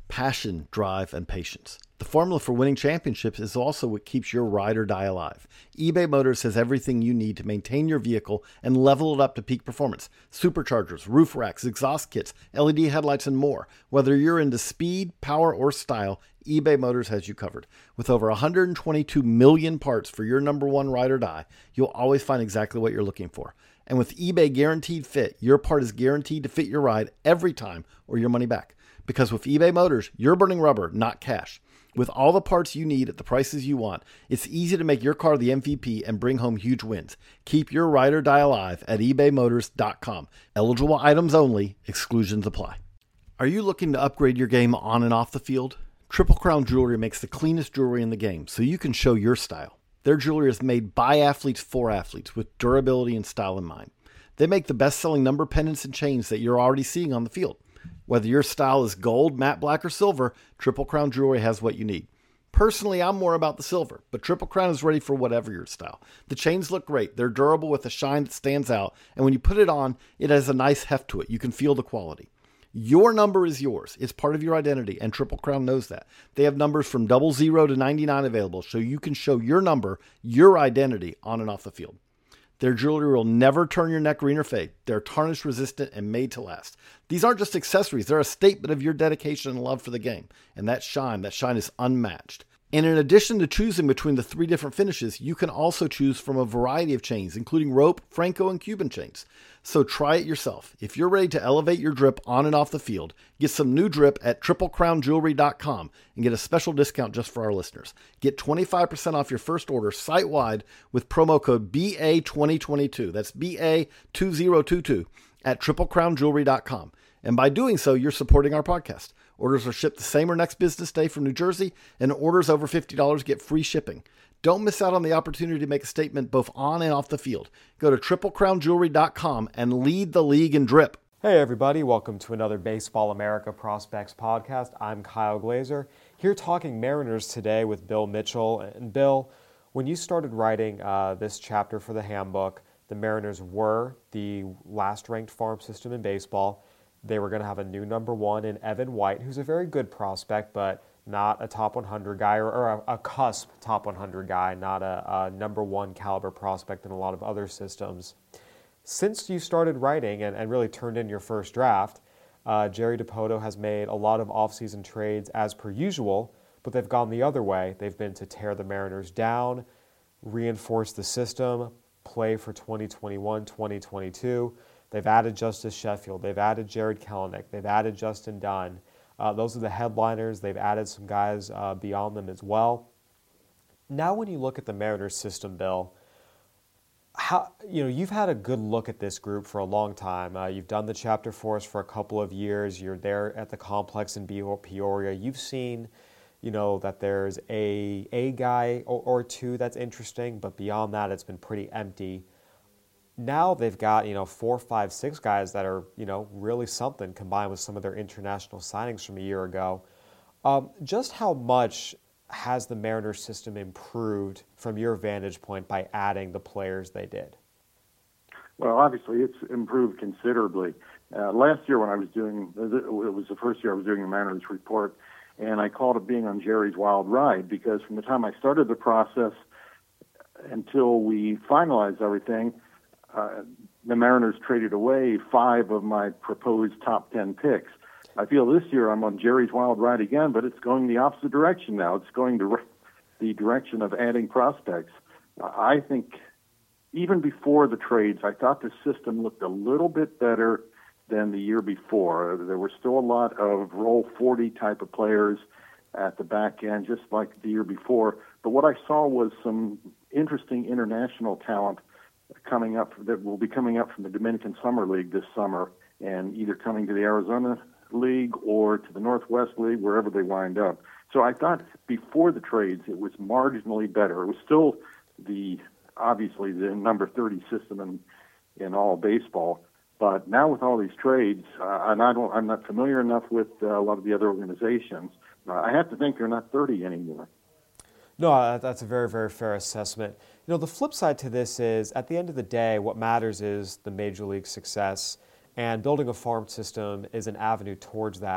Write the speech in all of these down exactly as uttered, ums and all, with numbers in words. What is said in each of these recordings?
passion, drive, and patience. The formula for winning championships is also what keeps your ride or die alive. eBay Motors has everything you need to maintain your vehicle and level it up to peak performance. Superchargers, roof racks, exhaust kits, L E D headlights, and more. Whether you're into speed, power, or style, eBay Motors has you covered. With over one hundred twenty-two million parts for your number one ride or die, you'll always find exactly what you're looking for. And with eBay Guaranteed Fit, your part is guaranteed to fit your ride every time or your money back. Because with eBay Motors, you're burning rubber, not cash. With all the parts you need at the prices you want, it's easy to make your car the M V P and bring home huge wins. Keep your ride or die alive at ebay motors dot com. Eligible items only. Exclusions apply. Are you looking to upgrade your game on and off the field? Triple Crown Jewelry makes the cleanest jewelry in the game, so you can show your style. Their jewelry is made by athletes for athletes with durability and style in mind. They make the best-selling number pendants and chains that you're already seeing on the field. Whether your style is gold, matte black, or silver, Triple Crown Jewelry has what you need. Personally, I'm more about the silver, but Triple Crown is ready for whatever your style. The chains look great. They're durable with a shine that stands out, and when you put it on, it has a nice heft to it. You can feel the quality. Your number is yours. It's part of your identity, and Triple Crown knows that. They have numbers from double zero to ninety-nine available, so you can show your number, your identity, on and off the field. Their jewelry will never turn your neck green or fade. They're tarnish resistant and made to last. These aren't just accessories. They're a statement of your dedication and love for the game. And that shine, that shine is unmatched. And in addition to choosing between the three different finishes, you can also choose from a variety of chains, including rope, Franco, and Cuban chains. So try it yourself. If you're ready to elevate your drip on and off the field, get some new drip at triple crown jewelry dot com and get a special discount just for our listeners. Get twenty-five percent off your first order site-wide with promo code B A twenty twenty-two. That's B A two thousand twenty-two at triple crown jewelry dot com. And by doing so, you're supporting our podcast. Orders are shipped the same or next business day from New Jersey, and orders over fifty dollars get free shipping. Don't miss out on the opportunity to make a statement both on and off the field. Go to triple crown jewelry dot com and lead the league in drip. Hey everybody, welcome to another Baseball America Prospects podcast. I'm Kyle Glazer, here talking Mariners today with Bill Mitchell. And Bill, when you started writing uh, this chapter for the handbook, the Mariners were the last ranked farm system in baseball. They were going to have a new number one in Evan White, who's a very good prospect, but not a top one hundred guy or, or a, a cusp top one hundred guy, not a, a number one caliber prospect in a lot of other systems. Since you started writing and, and really turned in your first draft, uh, Jerry Dipoto has made a lot of offseason trades as per usual, but they've gone the other way. They've been to tear the Mariners down, reinforce the system, play for twenty twenty-one, twenty twenty-two. They've added Justice Sheffield. They've added Jared Kelenic. They've added Justin Dunn. Uh, those are the headliners. They've added some guys uh, beyond them as well. Now when you look at the Mariners system, Bill, how you know you've had a good look at this group for a long time. Uh, you've done the chapter for us for a couple of years. You're there at the complex in Peoria. You've seen, you know, that there's a a guy or, or two that's interesting, but beyond that, it's been pretty empty. Now they've got, you know, four, five, six guys that are, you know, really something combined with some of their international signings from a year ago. Um, just how much has the Mariners system improved from your vantage point by adding the players they did? Well, obviously it's improved considerably. Uh, last year when I was doing, it was the first year I was doing the Mariners report, and I called it being on Jerry's wild ride because from the time I started the process until we finalized everything, Uh, the Mariners traded away five of my proposed top ten picks. I feel this year I'm on Jerry's wild ride again, but it's going the opposite direction now. It's going to re- the direction of adding prospects. Uh, I think even before the trades, I thought the system looked a little bit better than the year before. There were still a lot of roll forty type of players at the back end, just like the year before. But what I saw was some interesting international talent coming up that will be coming up from the Dominican Summer League this summer and either coming to the Arizona League or to the Northwest League, wherever they wind up. So I thought before the trades it was marginally better. It was still the obviously the number thirty system in in all baseball, but now with all these trades, uh, and I don't, I'm not familiar enough with uh, a lot of the other organizations. Uh, I have to think they're not thirty anymore. No, that's a very, very fair assessment. You know, the flip side to this is, at the end of the day, what matters is the major league success, and building a farm system is an avenue towards that.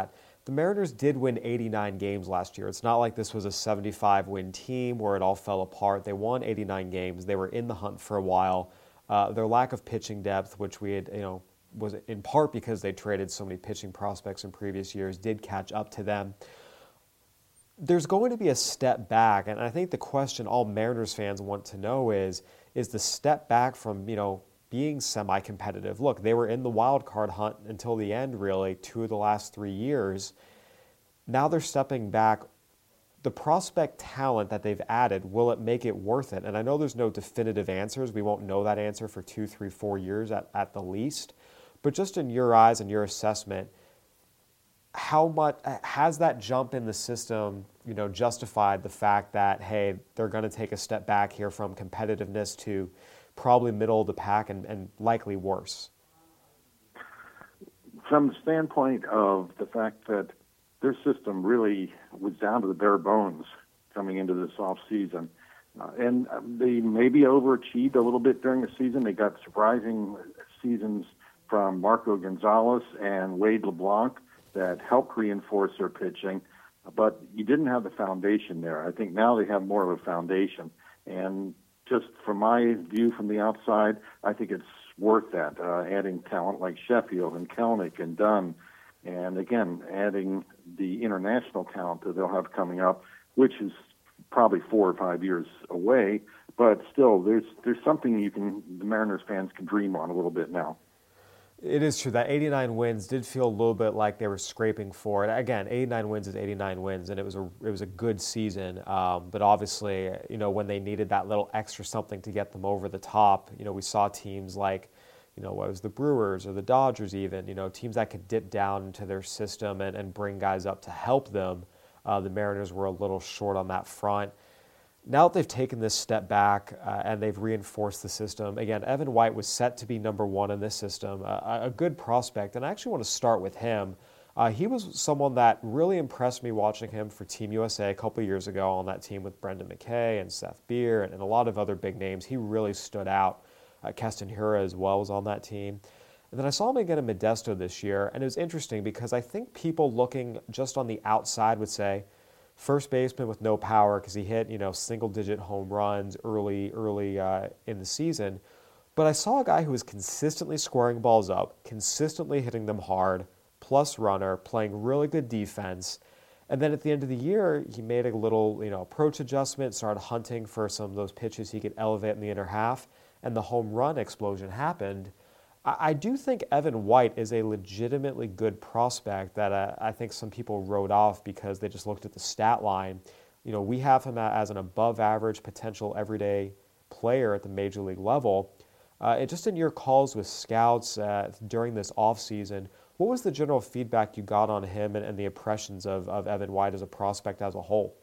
the Mariners did win eighty-nine games last year. It's not like this was a seventy-five win team where it all fell apart. They won eighty-nine games. They were in the hunt for a while. Uh, their lack of pitching depth, which we had, you know, was in part because they traded so many pitching prospects in previous years, did catch up to them. There's going to be a step back, and I think the question all Mariners fans want to know is, is the step back from, you know, being semi-competitive. Look, they were in the wild card hunt until the end, really, two of the last three years. Now they're stepping back. The prospect talent that they've added, will it make it worth it? And I know there's no definitive answers. We won't know that answer for two, three, four years at, at the least. But just in your eyes and your assessment, how much has that jump in the system, you know, justified the fact that, hey, they're going to take a step back here from competitiveness to probably middle of the pack and, and likely worse? From the standpoint of the fact that their system really was down to the bare bones coming into this off season, uh, and they maybe overachieved a little bit during the season. They got surprising seasons from Marco Gonzalez and Wade LeBlanc that helped reinforce their pitching, but you didn't have the foundation there. I think now they have more of a foundation, and just from my view from the outside, I think it's worth that, uh, adding talent like Sheffield and Kelnick and Dunn, and again, adding the international talent that they'll have coming up, which is probably four or five years away, but still, there's there's something you can, the Mariners fans can dream on a little bit now. It is true that eighty-nine wins did feel a little bit like they were scraping for it. Again, eighty-nine wins is eighty-nine wins, and it was a it was a good season. Um, but obviously, you know, when they needed that little extra something to get them over the top, you know, we saw teams like, you know, what was the Brewers or the Dodgers even, you know, teams that could dip down into their system and, and bring guys up to help them. Uh, the Mariners were a little short on that front. Now that they've taken this step back uh, and they've reinforced the system, again, Evan White was set to be number one in this system, uh, a good prospect, and I actually want to start with him. Uh, he was someone that really impressed me watching him for Team U S A a couple years ago on that team with Brendan McKay and Seth Beer and, and a lot of other big names. He really stood out. Uh, Keston Hiura as well was on that team. And then I saw him again in Modesto this year, and it was interesting because I think people looking just on the outside would say, first baseman with no power because he hit, you know, single-digit home runs early, early uh, in the season. But I saw a guy who was consistently squaring balls up, consistently hitting them hard, plus runner, playing really good defense. And then at the end of the year, he made a little, you know, approach adjustment, started hunting for some of those pitches he could elevate in the inner half, and the home run explosion happened. I do think Evan White is a legitimately good prospect that uh, I think some people wrote off because they just looked at the stat line. You know, we have him as an above-average potential everyday player at the major league level. Uh, and just in your calls with scouts uh, during this offseason, what was the general feedback you got on him and, and the impressions of, of Evan White as a prospect as a whole?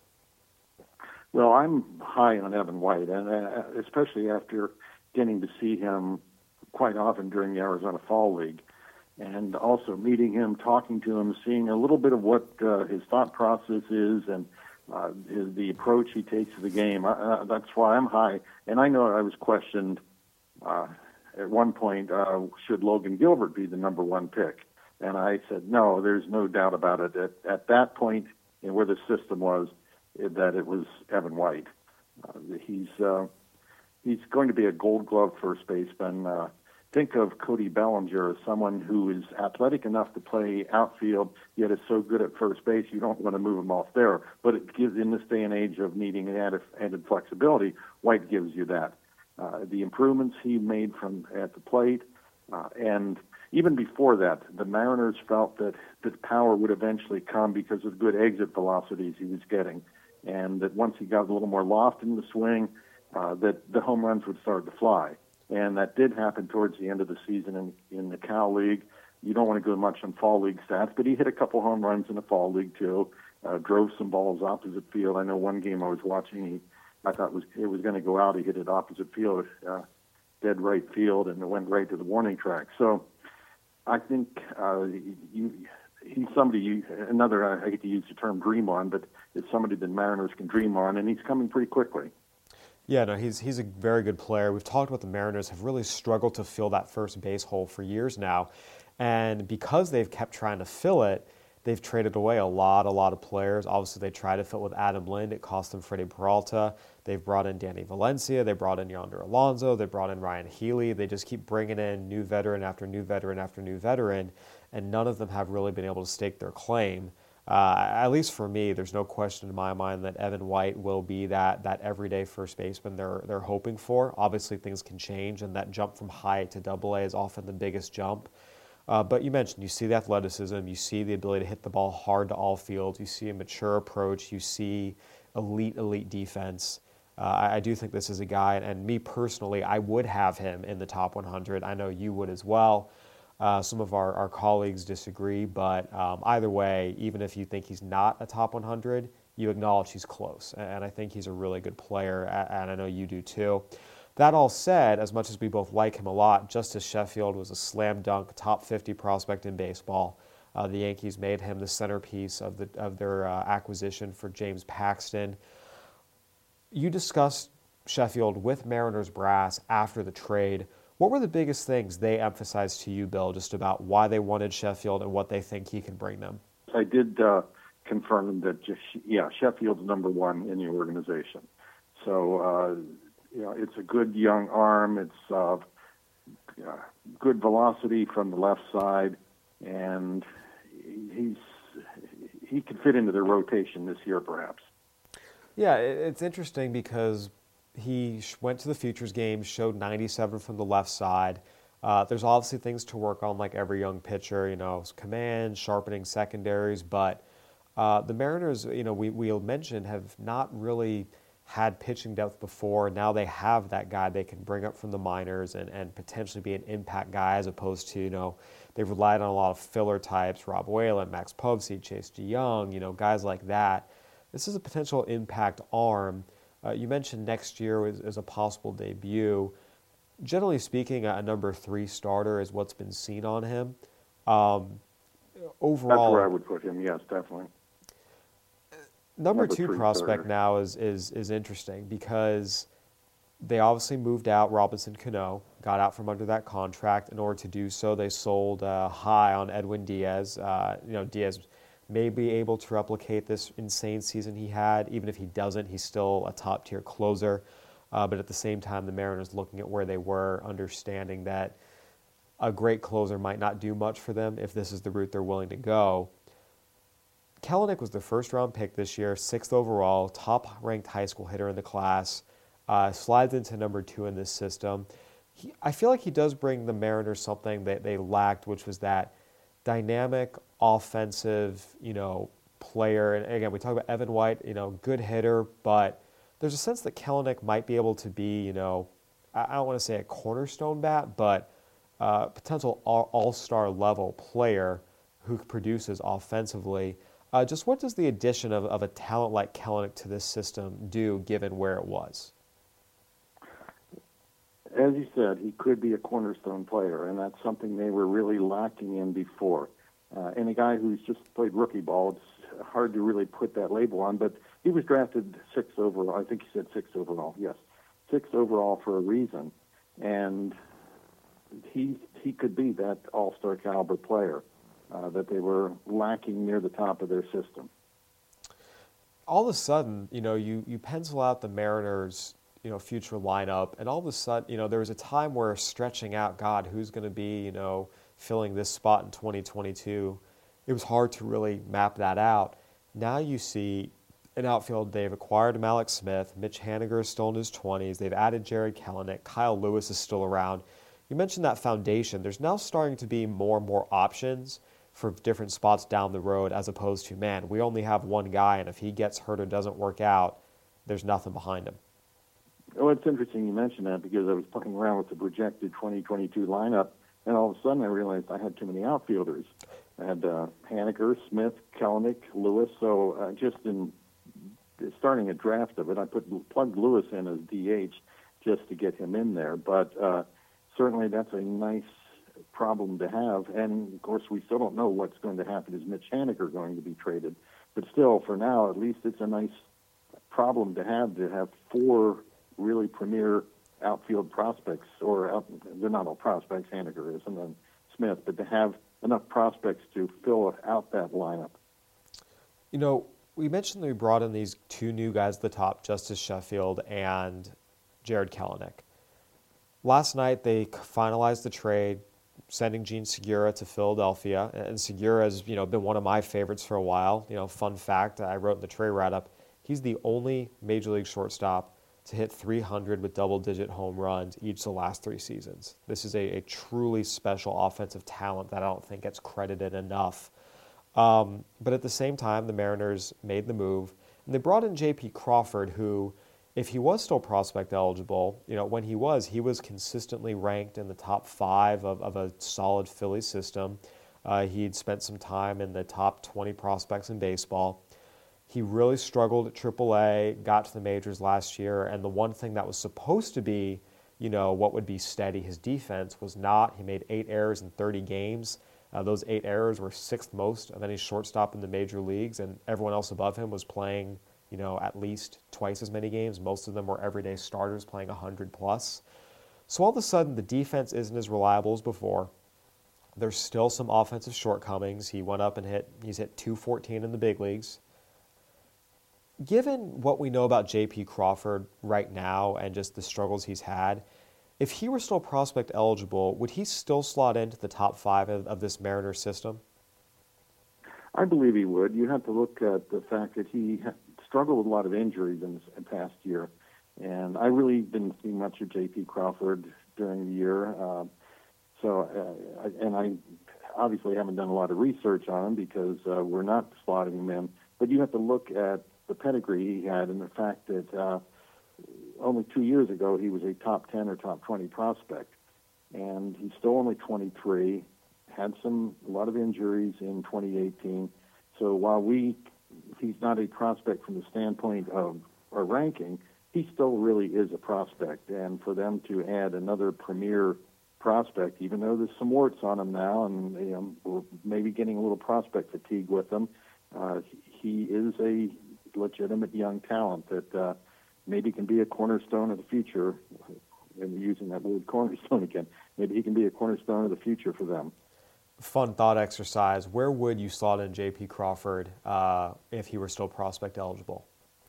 Well, I'm high on Evan White, and uh, especially after getting to see him quite often during the Arizona Fall League, and also meeting him, talking to him, seeing a little bit of what uh, his thought process is and uh, his, the approach he takes to the game. Uh, that's why I'm high. And I know I was questioned uh, at one point, uh, should Logan Gilbert be the number one pick? And I said, no, there's no doubt about it. At, at that point, in where the system was, it, that it was Evan White. Uh, he's uh, he's going to be a Gold Glove first baseman. Uh, Think of Cody Bellinger as someone who is athletic enough to play outfield, yet is so good at first base you don't want to move him off there. But it gives, in this day and age of needing added, added flexibility, White gives you that. Uh, the improvements he made from at the plate, uh, and even before that, the Mariners felt that that power would eventually come because of good exit velocities he was getting, and that once he got a little more loft in the swing, uh, that the home runs would start to fly. And that did happen towards the end of the season in, in the Cal League. You don't want to go much on Fall League stats, but he hit a couple home runs in the Fall League too. Uh, drove some balls opposite field. I know one game I was watching, he, I thought it was it was going to go out. He hit it opposite field, uh, dead right field, and it went right to the warning track. So I think uh, you, he's somebody you another. I hate to use the term dream on, but it's somebody that Mariners can dream on, and he's coming pretty quickly. Yeah, no, he's he's a very good player. We've talked about the Mariners have really struggled to fill that first base hole for years now. And because they've kept trying to fill it, they've traded away a lot, a lot of players. Obviously, they tried to fill with Adam Lind. It cost them Freddie Peralta. They've brought in Danny Valencia. They brought in Yonder Alonso. They brought in Ryan Healy. They just keep bringing in new veteran after new veteran after new veteran, and none of them have really been able to stake their claim. Uh, at least for me, there's no question in my mind that Evan White will be that that everyday first baseman they're they're hoping for. Obviously, things can change, and that jump from high to double A is often the biggest jump. Uh, but you mentioned, you see the athleticism, you see the ability to hit the ball hard to all fields, you see a mature approach, you see elite, elite defense. Uh, I, I do think this is a guy, and me personally, I would have him in the top one hundred. I know you would as well. Uh, some of our, our colleagues disagree, but um, either way, even if you think he's not a top one hundred, you acknowledge he's close. And I think he's a really good player, and I know you do too. That all said, as much as we both like him a lot, Justice Sheffield was a slam dunk, top fifty prospect in baseball. Uh, the Yankees made him the centerpiece of the of their uh, acquisition for James Paxton. You discussed Sheffield with Mariners brass after the trade. What were the biggest things they emphasized to you, Bill, just about why they wanted Sheffield and what they think he can bring them? I did uh, confirm that, just, yeah, Sheffield's number one in the organization. So, uh, you know, it's a good young arm. It's uh, uh, good velocity from the left side, and he's he could fit into their rotation this year, perhaps. Yeah, it's interesting because he went to the Futures games, showed ninety-seven from the left side. Uh, there's obviously things to work on, like every young pitcher, you know, command, sharpening secondaries. But uh, the Mariners, you know, we we mentioned have not really had pitching depth before. Now they have that guy they can bring up from the minors and, and potentially be an impact guy, as opposed to, you know, they've relied on a lot of filler types, Rob Whalen, Max Povsey, Chase DeYoung, you know, guys like that. This is a potential impact arm. Uh, you mentioned next year is, is a possible debut. Generally speaking, a number three starter is what's been seen on him. Um, overall, that's where I would put him. Yes, definitely. Number, number two three prospect starter. now is, is is interesting because they obviously moved out Robinson Cano, got out from under that contract. In order to do so, they sold uh, high on Edwin Diaz. Uh, you know, Diaz may be able to replicate this insane season he had. Even if he doesn't, he's still a top-tier closer. Uh, but at the same time, the Mariners, looking at where they were, understanding that a great closer might not do much for them if this is the route they're willing to go. Kelenic was the first-round pick this year, sixth overall, top-ranked high school hitter in the class, uh, slides into number two in this system. He, I feel like he does bring the Mariners something that they lacked, which was that dynamic, offensive, you know, player. And again, we talk about Evan White, you know, good hitter, but there's a sense that Kelenic might be able to be, you know, I don't want to say a cornerstone bat, but uh, potential all-star level player who produces offensively. Uh, just what does the addition of, of a talent like Kelenic to this system do, given where it was? As you said, he could be a cornerstone player, and that's something they were really lacking in before. Uh, and a guy who's just played rookie ball, it's hard to really put that label on, but he was drafted sixth overall. I think he said sixth overall, yes. Sixth overall for a reason. And he he could be that all-star caliber player uh, that they were lacking near the top of their system. All of a sudden, you know, you, you pencil out the Mariners, you know, future lineup, and all of a sudden, you know, there was a time where stretching out, God, who's going to be, you know, filling this spot in twenty twenty-two, it was hard to really map that out. Now you see an outfield, they've acquired Malik Smith, Mitch Haniger is still in his twenties, they've added Jared Kelenic, Kyle Lewis is still around. You mentioned that foundation. There's now starting to be more and more options for different spots down the road, as opposed to, man, we only have one guy, and if he gets hurt or doesn't work out, there's nothing behind him. Oh, it's interesting you mentioned that, because I was playing around with the projected twenty twenty-two lineup, and all of a sudden I realized I had too many outfielders. I had uh, Haniger, Smith, Kelenic, Lewis. So uh, just in starting a draft of it, I put plugged Lewis in as D H just to get him in there. But uh, certainly that's a nice problem to have. And, of course, we still don't know what's going to happen. Is Mitch Haniger going to be traded? But still, for now, at least it's a nice problem to have, to have four really premier outfield prospects, or out, they're not all prospects, Haniger is, and then Smith, but to have enough prospects to fill out that lineup. You know, we mentioned that we brought in these two new guys at the top, Justice Sheffield and Jarred Kelenic. Last night, they finalized the trade, sending Gene Segura to Philadelphia. And Segura has, you know, been one of my favorites for a while. You know, fun fact, I wrote in the trade write-up, he's the only Major League shortstop to hit three hundred with double-digit home runs each of the last three seasons. This is a, a truly special offensive talent that I don't think gets credited enough. Um, but at the same time, the Mariners made the move, and they brought in J P Crawford, who, if he was still prospect eligible, you know, when he was, he was consistently ranked in the top five of, of a solid Phillies system. Uh, he'd spent some time in the top twenty prospects in baseball. He really struggled at triple A, got to the majors last year, and the one thing that was supposed to be, you know, what would be steady, his defense, was not. He made eight errors in thirty games. Uh, those eight errors were sixth most of any shortstop in the major leagues, and everyone else above him was playing, you know, at least twice as many games. Most of them were everyday starters playing one hundred plus. So all of a sudden, the defense isn't as reliable as before. There's still some offensive shortcomings. He went up and hit, he's hit two fourteen in the big leagues. Given what we know about J P Crawford right now and just the struggles he's had, if he were still prospect eligible, would he still slot into the top five of, of this Mariners system? I believe he would. You have to look at the fact that he struggled with a lot of injuries in the past year, and I really didn't see much of J P Crawford during the year. Uh, so, uh, and I obviously haven't done a lot of research on him because uh, we're not slotting him in. But you have to look at the pedigree he had and the fact that uh, only two years ago he was a top ten or top twenty prospect, and he's still only twenty-three. Had some a lot of injuries in twenty eighteen. So while we he's not a prospect from the standpoint of our ranking, he still really is a prospect. And for them to add another premier prospect, even though there's some warts on him now, and you know, we're maybe getting a little prospect fatigue with him, uh, he is a legitimate young talent that uh, maybe can be a cornerstone of the future. And using that word cornerstone again, maybe he can be a cornerstone of the future for them. Fun thought exercise. Where would you slot in J P Crawford uh, if he were still prospect eligible?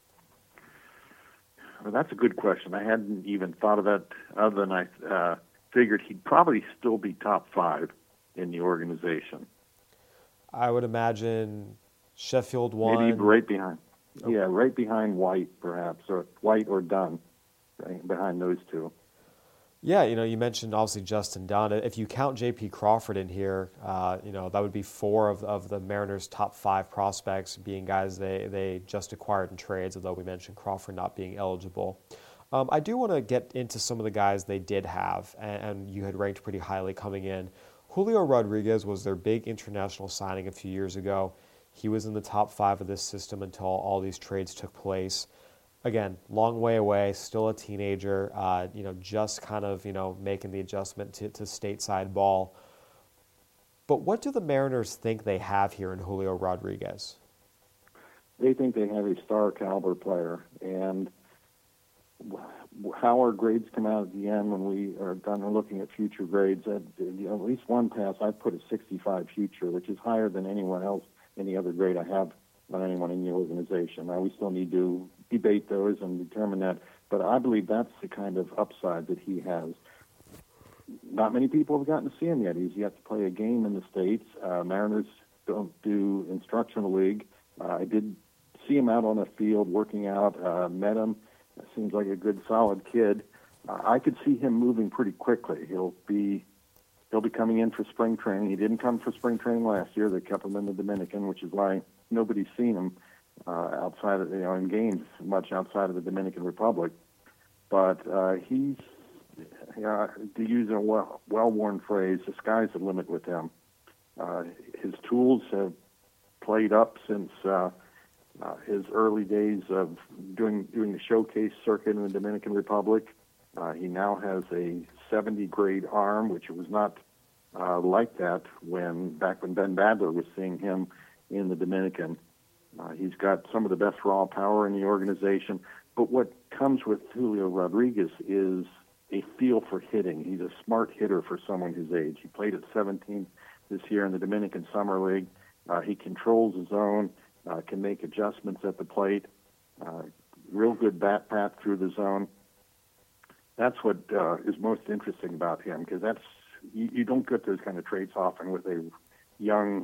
Well, that's a good question. I hadn't even thought of that other than I uh, figured he'd probably still be top five in the organization. I would imagine Sheffield one. Maybe right behind. Okay. Yeah, right behind White, perhaps, or White or Dunn, right behind those two. Yeah, you know, you mentioned obviously Justin Dunn. If you count J P Crawford in here, uh, you know, that would be four of, of the Mariners' top five prospects being guys they, they just acquired in trades, although we mentioned Crawford not being eligible. Um, I do want to get into some of the guys they did have, and, and you had ranked pretty highly coming in. Julio Rodriguez was their big international signing a few years ago. He was in the top five of this system until all these trades took place. Again, long way away, still a teenager, uh, you know, just kind of, you know, making the adjustment to, to stateside ball. But what do the Mariners think they have here in Julio Rodriguez? They think they have a star caliber player, and how our grades come out at the end when we are done looking at future grades, at, you know, at least one pass, I put a sixty-five future, which is higher than anyone else, any other grade I have on anyone in the organization. Now, we still need to debate those and determine that, but I believe that's the kind of upside that he has. Not many people have gotten to see him yet. He's yet to play a game in the States. Uh, Mariners don't do instructional league. Uh, I did see him out on the field working out, uh, met him. Seems like a good, solid kid. Uh, I could see him moving pretty quickly. He'll be he'll be coming in for spring training. He didn't come for spring training last year. They kept him in the Dominican, which is why nobody's seen him uh, outside of, you know, in games much outside of the Dominican Republic. But uh, he's, you know, to use a well, well-worn phrase, the sky's the limit with him. Uh, his tools have played up since uh, uh, his early days of doing doing the showcase circuit in the Dominican Republic. Uh, he now has a seventy grade arm, which was not uh, like that when back when Ben Badler was seeing him in the Dominican. Uh, he's got some of the best raw power in the organization. But what comes with Julio Rodriguez is a feel for hitting. He's a smart hitter for someone his age. He played at seventeen this year in the Dominican Summer League. Uh, he controls the zone, uh, can make adjustments at the plate, uh, real good bat path through the zone. That's what uh, is most interesting about him, because that's you, you don't get those kind of traits often with a young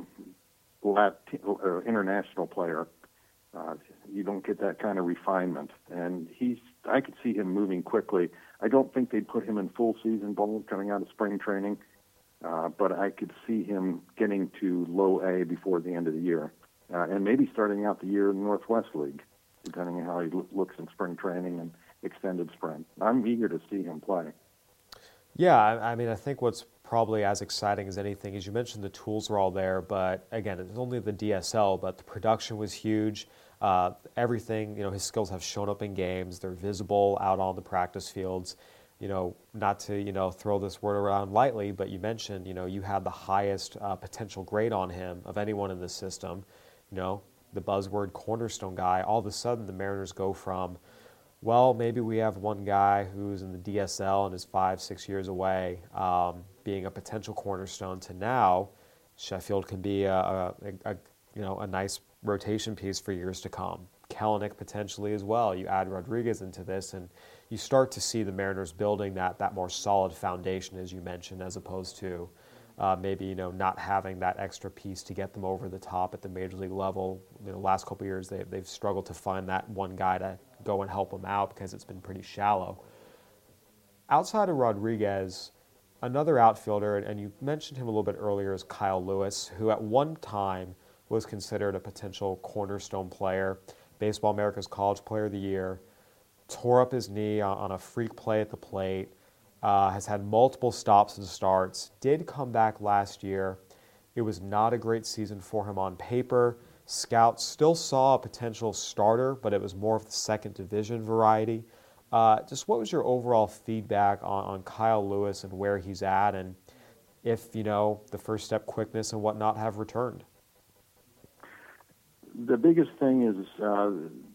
Latin, uh, international player. Uh, you don't get that kind of refinement, and he's. I could see him moving quickly. I don't think they'd put him in full season ball coming out of spring training, uh, but I could see him getting to low A before the end of the year, uh, and maybe starting out the year in the Northwest League, depending on how he lo- looks in spring training and extended spring. I'm eager to see him play. Yeah, I, I mean, I think what's probably as exciting as anything is you mentioned the tools were all there, but again, it's only the D S L, but the production was huge. Uh, everything, you know, his skills have shown up in games. They're visible out on the practice fields. You know, not to, you know, throw this word around lightly, but you mentioned, you know, you had the highest uh, potential grade on him of anyone in the system. You know, the buzzword cornerstone guy. All of a sudden, the Mariners go from, well, maybe we have one guy who's in the D S L and is five, six years away, um, being a potential cornerstone, to now Sheffield can be a, a, a you know a nice rotation piece for years to come. Kelenic potentially as well. You add Rodriguez into this, and you start to see the Mariners building that that more solid foundation, as you mentioned, as opposed to uh, maybe you know not having that extra piece to get them over the top at the major league level. You know, last couple of years they they've struggled to find that one guy to go and help them out because it's been pretty shallow. Outside of Rodriguez, another outfielder, and you mentioned him a little bit earlier, is Kyle Lewis, who at one time was considered a potential cornerstone player. Baseball America's College Player of the Year, tore up his knee on a freak play at the plate, uh, has had multiple stops and starts, did come back last year. It was not a great season for him on paper. Scouts still saw a potential starter, but it was more of the second division variety. Uh, just what was your overall feedback on, on Kyle Lewis and where he's at, and if, you know, the first step quickness and whatnot have returned? The biggest thing is uh,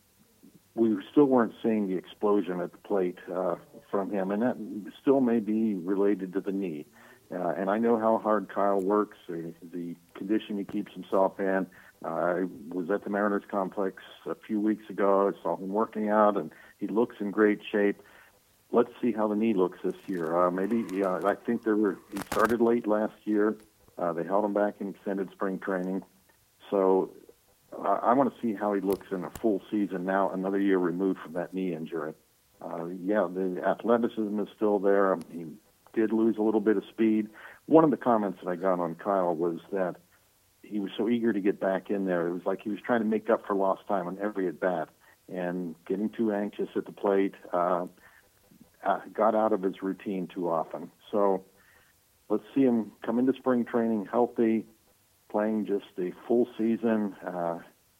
we still weren't seeing the explosion at the plate uh, from him, and that still may be related to the knee. Uh, and I know how hard Kyle works, the, the condition he keeps himself in. Uh, I was at the Mariners complex a few weeks ago. I saw him working out, and he looks in great shape. Let's see how the knee looks this year. Uh, maybe uh, I think there were. He started late last year. Uh, they held him back in extended spring training. So uh, I want to see how he looks in a full season now, another year removed from that knee injury. Uh, yeah, the athleticism is still there. He did lose a little bit of speed. One of the comments that I got on Kyle was that he was so eager to get back in there. It was like he was trying to make up for lost time on every at bat, and getting too anxious at the plate, uh, uh, got out of his routine too often. So let's see him come into spring training healthy, playing just a full season uh,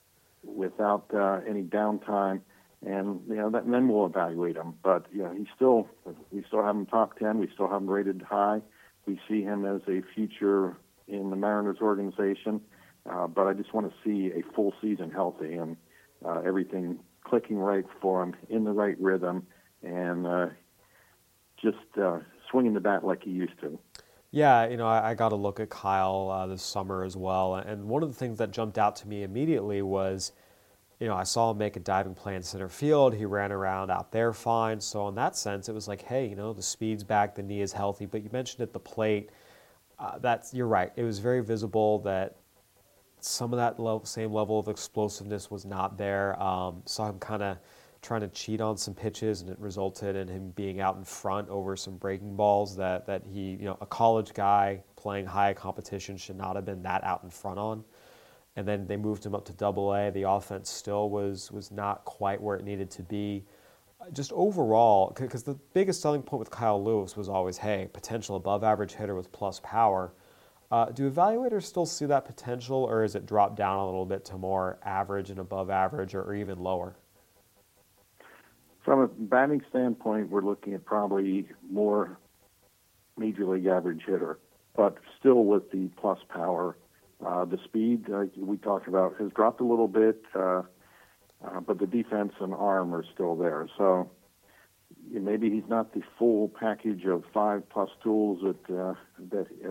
without uh, any downtime, and you know that, and then we'll evaluate him. But you know, he's still we still have him top ten. We still have him rated high. We see him as a future in the Mariners organization, uh, but I just want to see a full season healthy and uh, everything clicking right for him, in the right rhythm, and uh, just uh, swinging the bat like he used to. Yeah, you know, I, I got to look at Kyle uh, this summer as well, and one of the things that jumped out to me immediately was, you know, I saw him make a diving play in center field. He ran around out there fine. So in that sense, it was like, hey, you know, the speed's back, the knee is healthy. But you mentioned at the plate, uh, that's you're right. It was very visible that some of that level, same level of explosiveness was not there. Um, saw him kind of trying to cheat on some pitches, and it resulted in him being out in front over some breaking balls that that he, you know, a college guy playing high competition should not have been that out in front on. And then they moved him up to double A. The offense still was was not quite where it needed to be. Just overall, because the biggest selling point with Kyle Lewis was always, hey, potential above average hitter with plus power. Uh, do evaluators still see that potential, or is it dropped down a little bit to more average and above average, or, or even lower? From a batting standpoint, we're looking at probably more major league average hitter, but still with the plus power. Uh, the speed, like we talked about, has dropped a little bit, uh, uh, but the defense and arm are still there. So maybe he's not the full package of five plus tools that uh, that uh,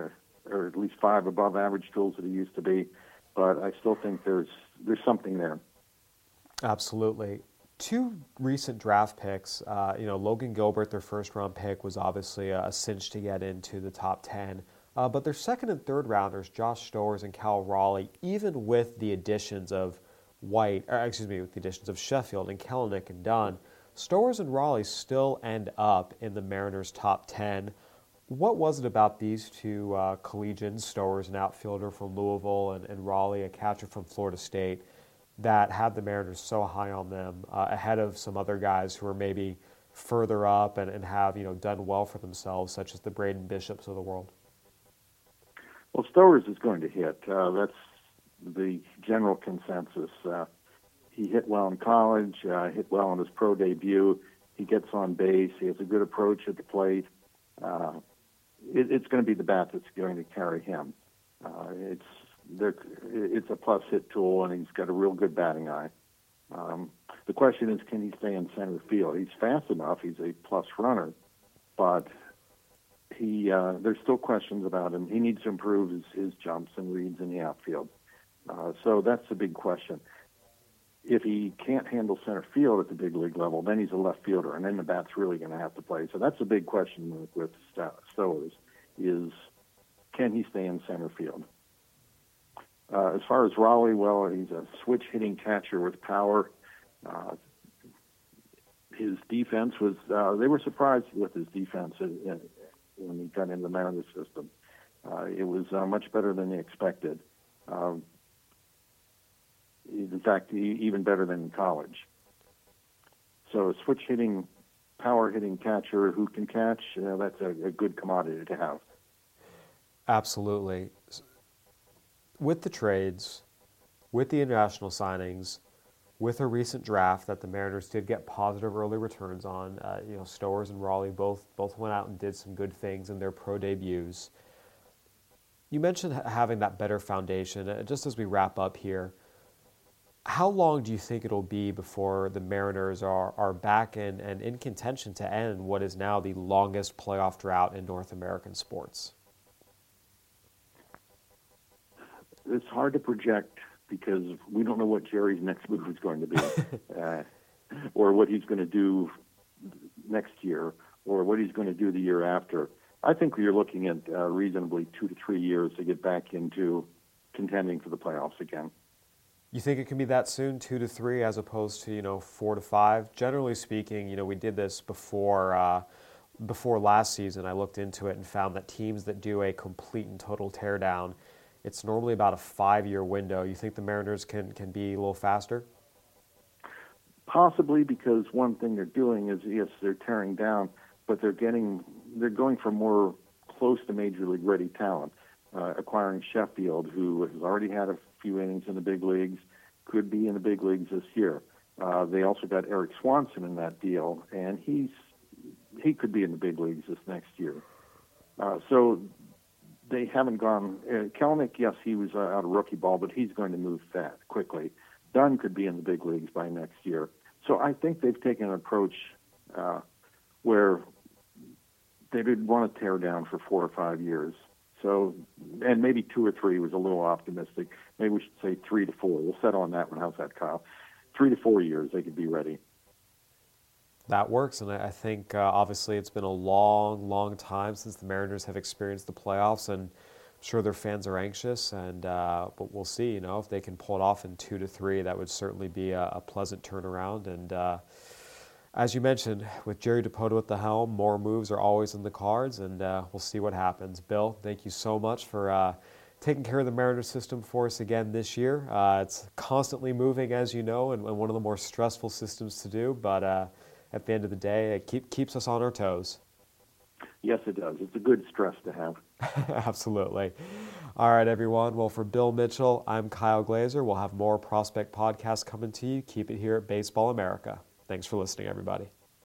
or at least five above average tools that he used to be. But I still think there's there's something there. Absolutely. Two recent draft picks, uh, you know, Logan Gilbert, their first round pick, was obviously a, a cinch to get into the top ten. Uh, but their second and third rounders, Josh Stowers and Cal Raleigh, even with the additions of White, or excuse me, with the additions of Sheffield and Kelenic and Dunn, Stowers and Raleigh still end up in the Mariners' top ten. What was it about these two uh, collegians, Stowers, an outfielder from Louisville, and, and Raleigh, a catcher from Florida State, that had the Mariners so high on them uh, ahead of some other guys who are maybe further up and, and have, you know, done well for themselves, such as the Braden Bishops of the world? Well, Stowers is going to hit. Uh, that's the general consensus. Uh, he hit well in college, uh, hit well in his pro debut. He gets on base. He has a good approach at the plate. Uh, it, it's going to be the bat that's going to carry him. Uh, it's there, it's a plus hit tool, and he's got a real good batting eye. Um, the question is, can he stay in center field? He's fast enough. He's a plus runner, but he uh, there's still questions about him. He needs to improve his, his jumps and reads in the outfield. Uh, so that's a big question. If he can't handle center field at the big league level, then he's a left fielder, and then the bat's really going to have to play. So that's a big question with, with Stowers, is can he stay in center field? Uh, as far as Raleigh, well, he's a switch-hitting catcher with power. Uh, his defense was, uh, they were surprised with his defense in, when he got into the Mariners system. Uh, it was uh, much better than they expected. Um, in fact, even better than in college. So a switch-hitting, power-hitting catcher who can catch, uh, that's a, a good commodity to have. Absolutely. With the trades, with the international signings, with a recent draft that the Mariners did get positive early returns on, uh, you know, Stowers and Raleigh both both went out and did some good things in their pro debuts. You mentioned having that better foundation. Uh, just as we wrap up here, how long do you think it'll be before the Mariners are, are back in and in contention to end what is now the longest playoff drought in North American sports? It's hard to project because we don't know what Jerry's next move is going to be, uh, or what he's going to do next year, or what he's going to do the year after. I think you're looking at uh, reasonably two to three years to get back into contending for the playoffs again. You think it can be that soon, two to three, as opposed to, you know, four to five? Generally speaking, you know, we did this before uh, before last season. I looked into it and found that teams that do a complete and total teardown, it's normally about a five-year window. You think the Mariners can, can be a little faster? Possibly, because one thing they're doing is, yes, they're tearing down, but they're getting they're going for more close to major league ready talent. Uh, acquiring Sheffield, who has already had a few innings in the big leagues, could be in the big leagues this year. Uh, they also got Eric Swanson in that deal, and he's he could be in the big leagues this next year. Uh, so they haven't gone. Uh, Kelenic, yes, he was uh, out of rookie ball, but he's going to move that quickly. Dunn could be in the big leagues by next year. So I think they've taken an approach uh, where they didn't want to tear down for four or five years. So, and maybe two or three was a little optimistic. Maybe we should say three to four. We'll settle on that one. How's that, Kyle? Three to four years, they could be ready. That works, and I think uh, obviously it's been a long, long time since the Mariners have experienced the playoffs, and I'm sure their fans are anxious. And uh, but we'll see. You know, if they can pull it off in two to three, that would certainly be a, a pleasant turnaround. And uh, as you mentioned, with Jerry Dipoto at the helm, more moves are always in the cards, and uh, we'll see what happens. Bill, thank you so much for uh, taking care of the Mariners system for us again this year. Uh, it's constantly moving, as you know, and, and one of the more stressful systems to do, but uh, at the end of the day, it keep, keeps us on our toes. Yes, it does. It's a good stress to have. Absolutely. All right, everyone. Well, for Bill Mitchell, I'm Kyle Glaser. We'll have more Prospect podcasts coming to you. Keep it here at Baseball America. Thanks for listening, everybody.